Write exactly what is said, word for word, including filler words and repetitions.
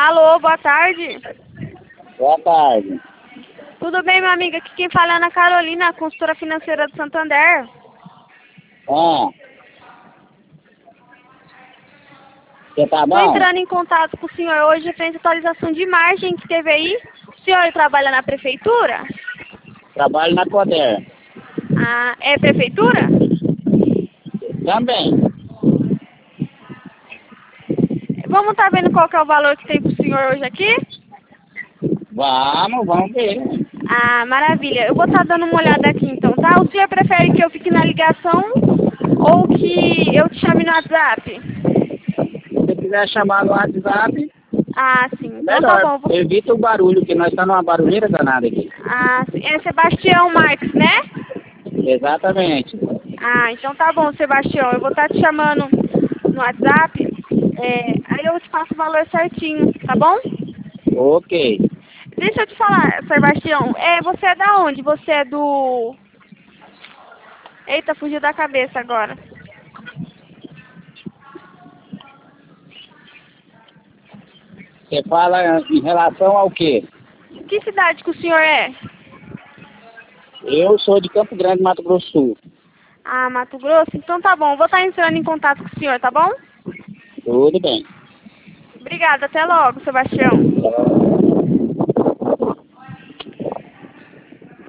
Alô, boa tarde. Boa tarde. Tudo bem, minha amiga? Aqui quem fala é Ana Carolina, consultora financeira do Santander. Ah. Você tá Estou bom? entrando em contato com o senhor hoje referente à atualização de margem que teve aí. O senhor trabalha na prefeitura? Trabalho na Poder. Ah, é prefeitura? Também. Vamos estar vendo qual que é o valor que tem para o senhor hoje aqui? Vamos, vamos ver. Ah, maravilha. Eu vou estar dando uma olhada aqui então, tá? O senhor prefere que eu fique na ligação ou que eu te chame no WhatsApp? Se você quiser chamar no WhatsApp, Ah, sim. Então tá melhor. bom. Vou... Evita o barulho, que nós estamos numa barulheira danada aqui. Ah, sim. É Sebastião Marques, né? Exatamente. Ah, então tá bom, Sebastião. Eu vou estar te chamando no WhatsApp. É, aí eu te passo o valor certinho, tá bom? Ok. Deixa eu te falar, Sebastião. É, você é da onde? Você é do... Eita, fugiu da cabeça agora. Você fala em relação ao quê? Que cidade que o senhor é? Eu sou de Campo Grande, Mato Grosso do Sul. Ah, Mato Grosso? Então tá bom. Vou estar entrando em contato com o senhor, tá bom? Tudo bem. Obrigada. Até logo, Sebastião.